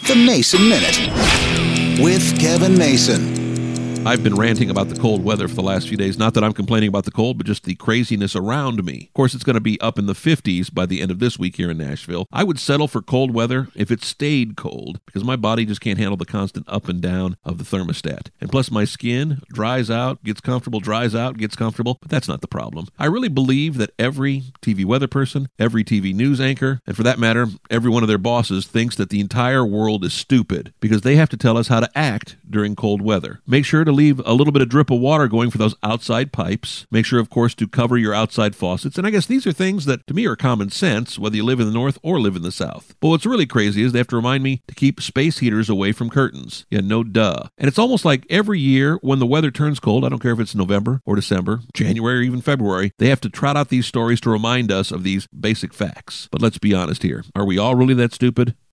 The Mason Minute with Kevin Mason. I've been ranting about the cold weather for the last few days. Not that I'm complaining about the cold, but just the craziness around me. Of course, it's going to be up in the 50s by the end of this week here in Nashville. I would settle for cold weather if it stayed cold, because my body just can't handle the constant up and down of the thermostat. And plus, my skin dries out, gets comfortable, dries out, gets comfortable, but that's not the problem. I really believe that every TV weather person, every TV news anchor, and for that matter, every one of their bosses thinks that the entire world is stupid because they have to tell us how to act during cold weather. Make sure to leave a little bit of drip of water going for those outside pipes. Make sure, of course, to cover your outside faucets. And I guess these are things that, to me, are common sense, whether you live in the north or live in the south. But what's really crazy is they have to remind me to keep space heaters away from curtains. Yeah, no duh. And it's almost like every year when the weather turns cold, I don't care if it's November or December, January or even February, they have to trot out these stories to remind us of these basic facts. But let's be honest here. Are we all really that stupid?